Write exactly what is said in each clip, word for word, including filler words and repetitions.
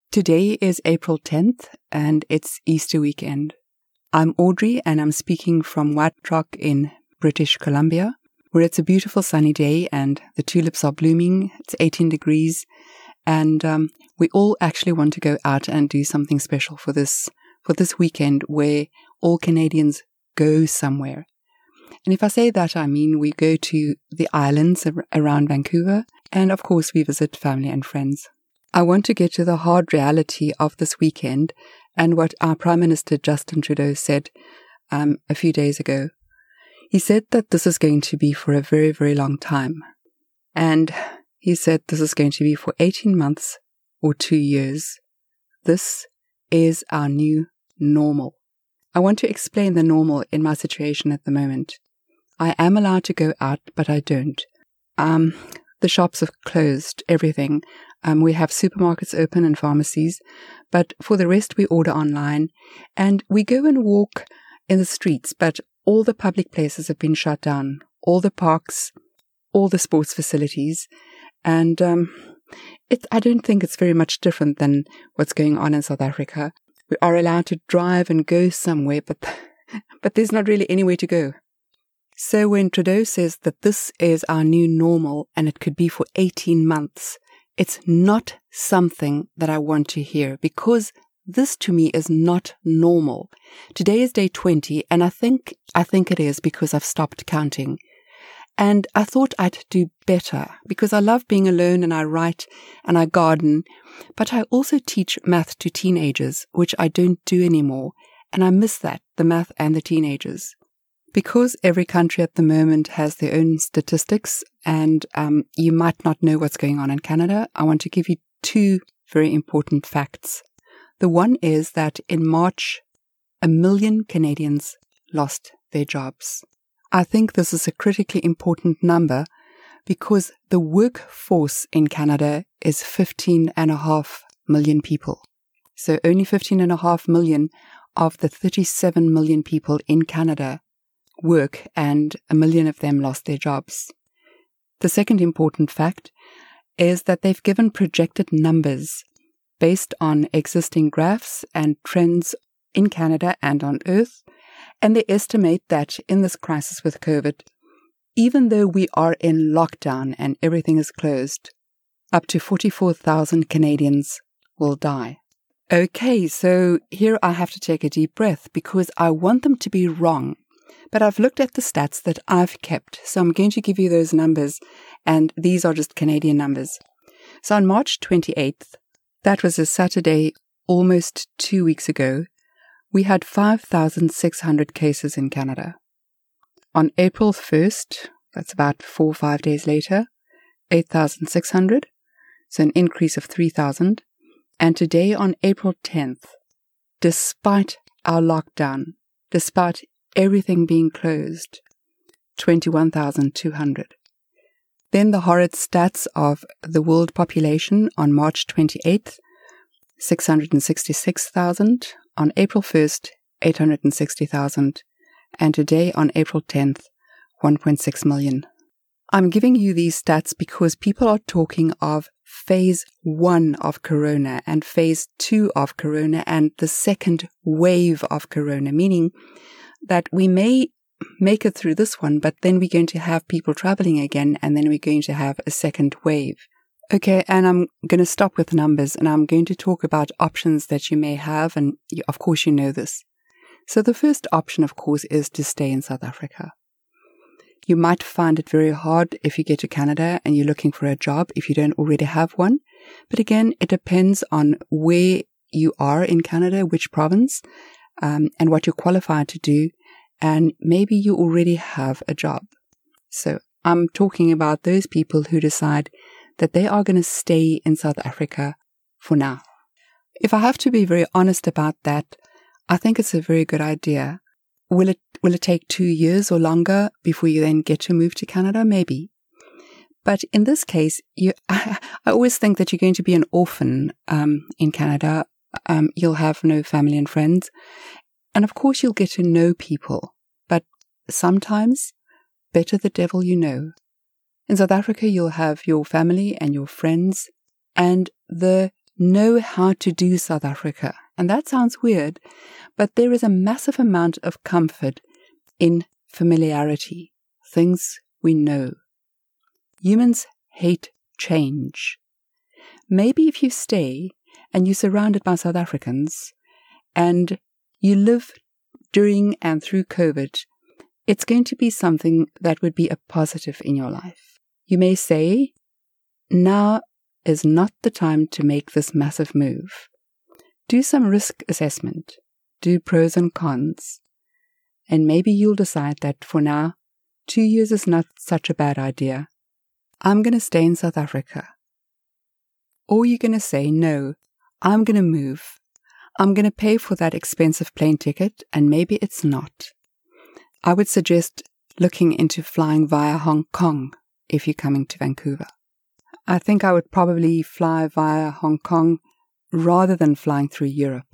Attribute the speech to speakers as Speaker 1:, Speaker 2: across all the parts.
Speaker 1: Today is April tenth and it's Easter weekend. I'm Audrey and I'm speaking from White Rock in British Columbia, where it's a beautiful sunny day and the tulips are blooming. It's eighteen degrees and um, we all actually want to go out and do something special for this for this weekend where all Canadians go somewhere. And if I say that, I mean we go to the islands around Vancouver and of course we visit family and friends. I want to get to the hard reality of this weekend and what our Prime Minister Justin Trudeau said um, a few days ago. He said that this is going to be for a very, very long time. And he said this is going to be for eighteen months or two years. This is our new normal. I want to explain the normal in my situation at the moment. I am allowed to go out, but I don't. Um, the shops have closed, everything. Um, we have supermarkets open and pharmacies, but for the rest we order online and we go and walk in the streets, but all the public places have been shut down, all the parks, all the sports facilities, and um, it, I don't think it's very much different than what's going on in South Africa. We are allowed to drive and go somewhere, but but there's not really anywhere to go. So when Trudeau says that this is our new normal and it could be for eighteen months, it's not something that I want to hear because this to me is not normal. Today is day twenty and I think, I think it is because I've stopped counting. And I thought I'd do better because I love being alone and I write and I garden, but I also teach math to teenagers, which I don't do anymore. And I miss that, the math and the teenagers. Because every country at the moment has their own statistics and um, you might not know what's going on in Canada, I want to give you two very important facts. The one is that in March, a million Canadians lost their jobs. I think this is a critically important number because the workforce in Canada is fifteen and a half million people. So only fifteen and a half million of the thirty-seven million people in Canada work and a million of them lost their jobs. The second important fact is that they've given projected numbers based on existing graphs and trends in Canada and on Earth, and they estimate that in this crisis with COVID, even though we are in lockdown and everything is closed, up to forty-four thousand Canadians will die. Okay, so here I have to take a deep breath because I want them to be wrong. But I've looked at the stats that I've kept, so I'm going to give you those numbers, and these are just Canadian numbers. So on March twenty-eighth, that was a Saturday almost two weeks ago, we had five thousand six hundred cases in Canada. On April first, that's about four or five days later, eight thousand six hundred, so an increase of three thousand. And today on April tenth, despite our lockdown, despite everything being closed, twenty-one thousand two hundred. Then the horrid stats of the world population on March twenty-eighth, six hundred sixty-six thousand. On April first, eight hundred sixty thousand. And today on April tenth, one point six million. I'm giving you these stats because people are talking of phase one of corona and phase two of corona and the second wave of corona, meaning that we may make it through this one, but then we're going to have people traveling again, and then we're going to have a second wave. Okay, and I'm going to stop with numbers, and I'm going to talk about options that you may have, and you, of course you know this. So the first option, of course, is to stay in South Africa. You might find it very hard if you get to Canada and you're looking for a job if you don't already have one. But again, it depends on where you are in Canada, which province, Um, and what you're qualified to do, and maybe you already have a job. So I'm talking about those people who decide that they are going to stay in South Africa for now. If I have to be very honest about that, I think it's a very good idea. Will it will it take two years or longer before you then get to move to Canada? Maybe. But in this case, you, I, I always think that you're going to be an orphan um, in Canada. Um, you'll have no family and friends. And of course, you'll get to know people. But sometimes, better the devil you know. In South Africa, you'll have your family and your friends and the know how to do South Africa. And that sounds weird, but there is a massive amount of comfort in familiarity, things we know. Humans hate change. Maybe if you stay and you're surrounded by South Africans and you live during and through COVID, it's going to be something that would be a positive in your life. You may say, now is not the time to make this massive move. Do some risk assessment, do pros and cons, and maybe you'll decide that for now, two years is not such a bad idea. I'm going to stay in South Africa. Or you're going to say, no, I'm going to move. I'm going to pay for that expensive plane ticket, and maybe it's not. I would suggest looking into flying via Hong Kong if you're coming to Vancouver. I think I would probably fly via Hong Kong rather than flying through Europe.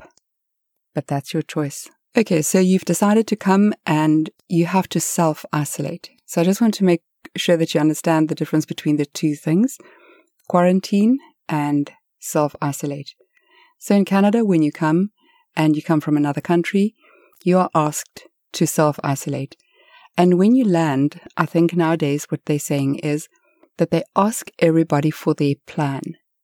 Speaker 1: But that's your choice. Okay, so you've decided to come and you have to self-isolate. So I just want to make sure that you understand the difference between the two things, quarantine and self-isolate. So in Canada, when you come and you come from another country, you are asked to self-isolate. And when you land, I think nowadays what they're saying is that they ask everybody for their plan.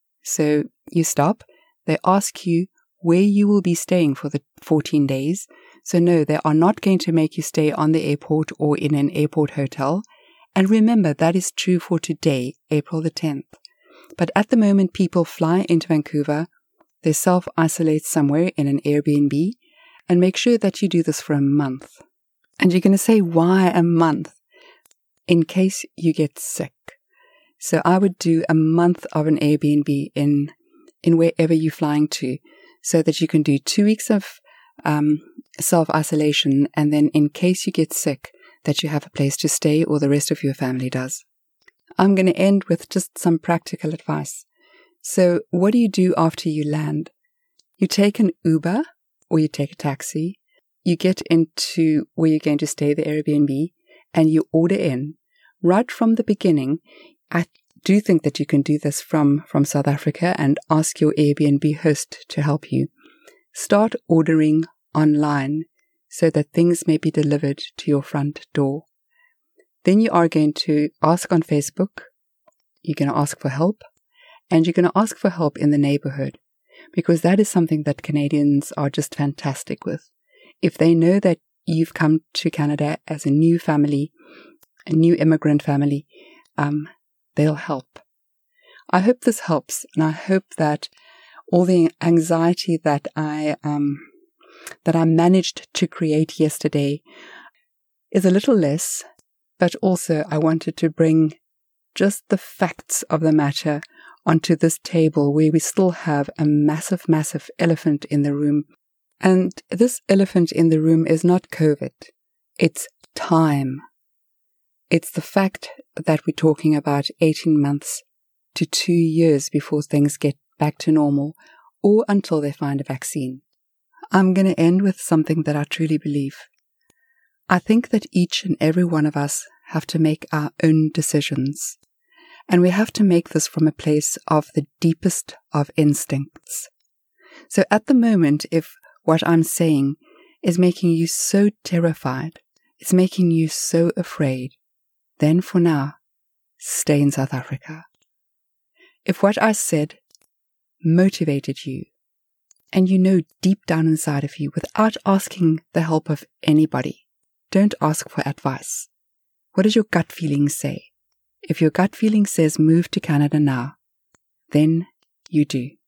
Speaker 1: So you stop, they ask you where you will be staying for the fourteen days. So no, they are not going to make you stay on the airport or in an airport hotel. And remember, that is true for today, April the tenth. But at the moment, people fly into Vancouver, they self-isolate somewhere in an Airbnb, and make sure that you do this for a month. And you're going to say, why a month? In case you get sick. So I would do a month of an Airbnb in in wherever you're flying to, so that you can do two weeks of um, self-isolation, and then in case you get sick, that you have a place to stay or the rest of your family does. I'm going to end with just some practical advice. So what do you do after you land? You take an Uber or you take a taxi. You get into where you're going to stay, the Airbnb, and you order in. Right from the beginning, I do think that you can do this from, from South Africa and ask your Airbnb host to help you. Start ordering online so that things may be delivered to your front door. Then you are going to ask on Facebook, you're going to ask for help, and you're going to ask for help in the neighborhood, because that is something that Canadians are just fantastic with. If they know that you've come to Canada as a new family, a new immigrant family, um, they'll help. I hope this helps, and I hope that all the anxiety that I um, that I managed to create yesterday is a little less, but also I wanted to bring just the facts of the matter onto this table where we still have a massive, massive elephant in the room. And this elephant in the room is not COVID. It's time. It's the fact that we're talking about eighteen months to two years before things get back to normal, or until they find a vaccine. I'm going to end with something that I truly believe. I think that each and every one of us have to make our own decisions. And we have to make this from a place of the deepest of instincts. So at the moment, if what I'm saying is making you so terrified, it's making you so afraid, then for now, stay in South Africa. If what I said motivated you, and you know deep down inside of you, without asking the help of anybody, don't ask for advice. What does your gut feeling say? If your gut feeling says move to Canada now, then you do.